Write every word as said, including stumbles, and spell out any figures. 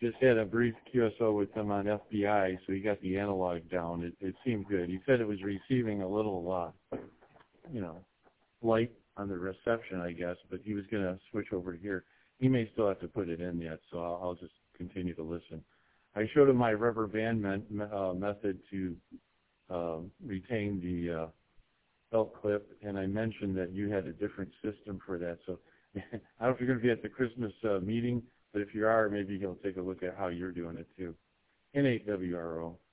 just had a brief Q S O with him on F B I, so he got the analog down. It, it seemed good. He said it was receiving a little, uh, you know, light on the reception, I guess, but he was going to switch over here. He may still have to put it in yet, so I'll, I'll just continue to listen. I showed him my rubber band me uh, method to uh, retain the uh, belt clip, and I mentioned that you had a different system for that. So I don't know if you're going to be at the Christmas uh, meeting, but if you are, maybe he'll take a look at how you're doing it too. N eight W R O.